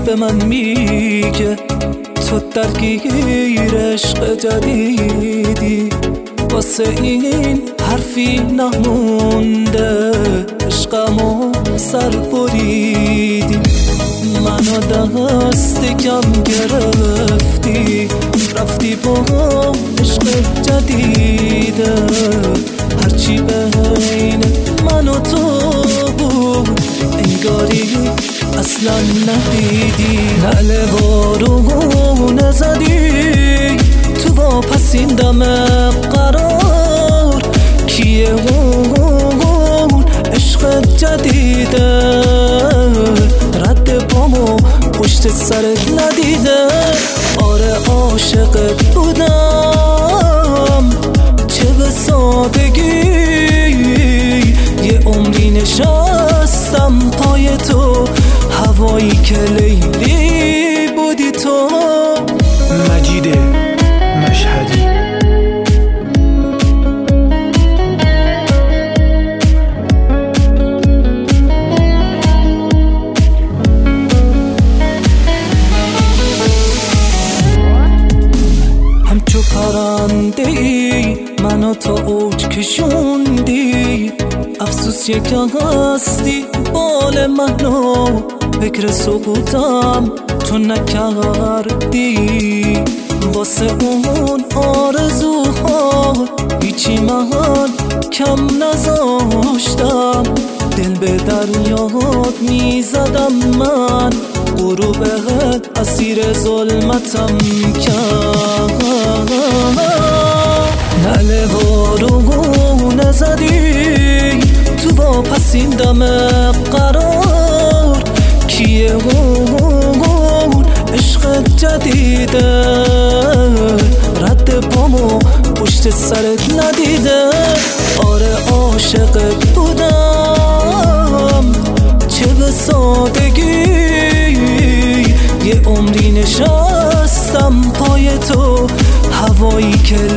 به من میگه تو درگیر عشق جدیدی، واسه این حرفی نمونده عشقمو سر بریدی. منو دست کم گرفتی رفتی با عشق جدیده، هرچی بین من و تو بود انگاری اصلا ندیدی. نعل بارون زدی تو واپسین دم قرار، کیه اون عشق جدیده، رد پامو پشت سرت ندیده. آره عاشقت بودم چه به سادگی، یه عمری نشستم پای تو، هوایی که لیلی بودی تو. مجید مشهدی. همچو پرنده ای منو تا اوج کشوندی، افسوس یک هستی بال منو، فکر سقوطم تو نکردی. واسه اون آرزوها هیچی من کم نذاشتم، دل به دریات میزدم من، غروبت اسیر ظلمتم کرد. نعل بارون زدی تو واپسین دم قرار، کیه اون عشق جدیده، رد پامو پشت سرت ندیده. آره عاشقت بودم چه به سادگی، یه عمری نشستم پای تو، هوایی که